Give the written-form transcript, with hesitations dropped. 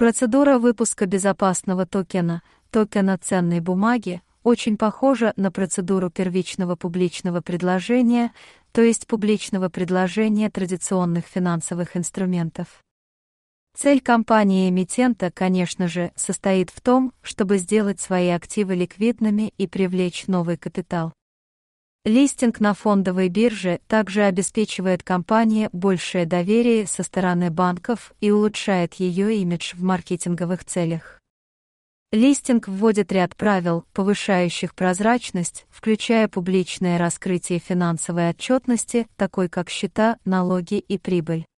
Процедура выпуска безопасного токена ценной бумаги, очень похожа на процедуру первичного публичного предложения, то есть публичного предложения традиционных финансовых инструментов. Цель компании-эмитента, конечно же, состоит в том, чтобы сделать свои активы ликвидными и привлечь новый капитал. Листинг на фондовой бирже также обеспечивает компании большее доверие со стороны банков и улучшает ее имидж в маркетинговых целях. Листинг вводит ряд правил, повышающих прозрачность, включая публичное раскрытие финансовой отчетности, такой как счета, налоги и прибыль.